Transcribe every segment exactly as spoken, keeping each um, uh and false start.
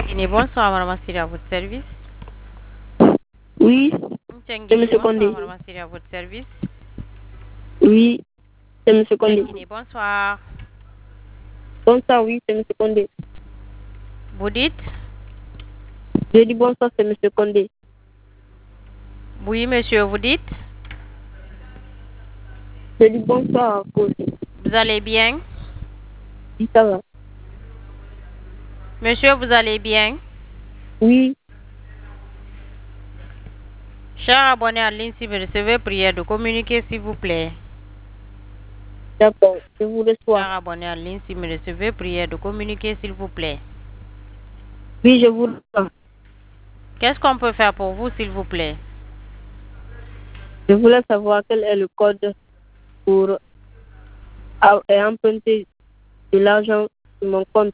Guinée, bonsoir, madame Assiri, à votre service. Oui, c'est M. Condé. Bonsoir, madame Assiri, à votre service. Oui, c'est M. Condé. Guinée, bonsoir. Bonsoir, oui, c'est M. Condé. Vous dites? Je dis bonsoir, c'est M. Condé. Oui, monsieur, vous dites? Je dis bonsoir, Condé. Vous allez bien? Oui, ça va. Monsieur, vous allez bien? Oui. Cher abonné en ligne, si vous recevez prière de communiquer, s'il vous plaît. D'accord, je vous reçois. Cher abonné en ligne, si vous recevez prière de communiquer, s'il vous plaît. Oui, je vous reçois. Qu'est-ce qu'on peut faire pour vous, s'il vous plaît? Je voulais savoir quel est le code pour emprunter de l'argent sur mon compte.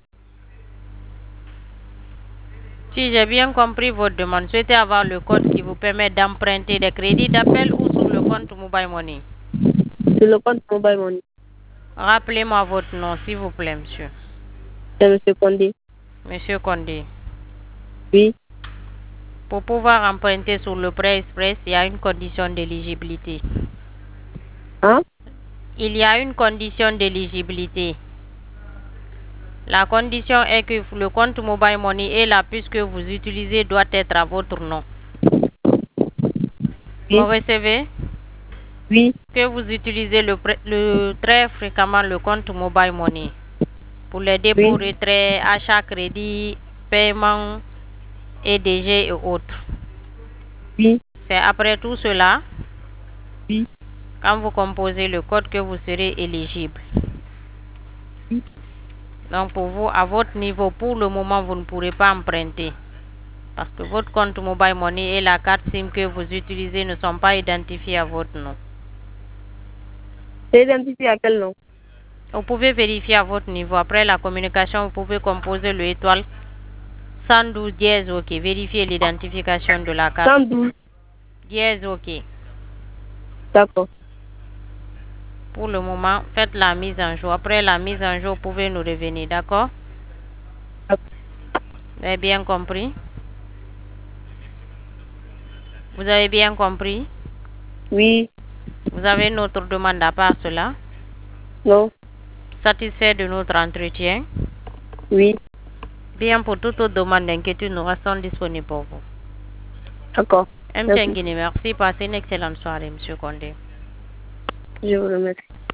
Si j'ai bien compris votre demande, souhaitez avoir le code qui vous permet d'emprunter des crédits d'appel ou sur le compte Mobile Money. Sur le compte Mobile Money. Rappelez-moi votre nom, s'il vous plaît, monsieur. C'est M. Condé. Monsieur Condé. Oui. Pour pouvoir emprunter sur le prêt express, il y a une condition d'éligibilité. Hein? Il y a une condition d'éligibilité. La condition est que le compte Mobile Money et la puce que vous utilisez doit être à votre nom. Oui. Vous recevez? Oui. Que vous utilisez le, le, très fréquemment le compte Mobile Money pour les dépôts, Oui. retraits, achats, crédits, paiements, E D G et autres. Oui. C'est après tout cela, Oui. quand vous composez le code, que vous serez éligible. Oui. Donc pour vous, à votre niveau, pour le moment, vous ne pourrez pas emprunter. Parce que votre compte Mobile Money et la carte SIM que vous utilisez ne sont pas identifiés à votre nom. C'est identifié à quel nom? Vous pouvez vérifier à votre niveau. Après la communication, vous pouvez composer le étoile cent douze dièse OK. Vérifiez l'identification de la carte. cent douze dièse OK. D'accord. Pour le moment, faites la mise en jour. Après la mise en jour, vous pouvez nous revenir, d'accord? Vous avez bien compris? Vous avez bien compris? Oui. Vous avez notre demande à part cela? Non. Satisfait de notre entretien? Oui. Bien, pour toute autre demande d'inquiétude, nous restons disponibles pour vous. D'accord. M. Tchengini, merci. Passez une excellente soirée, M. Condé. Je vous remercie.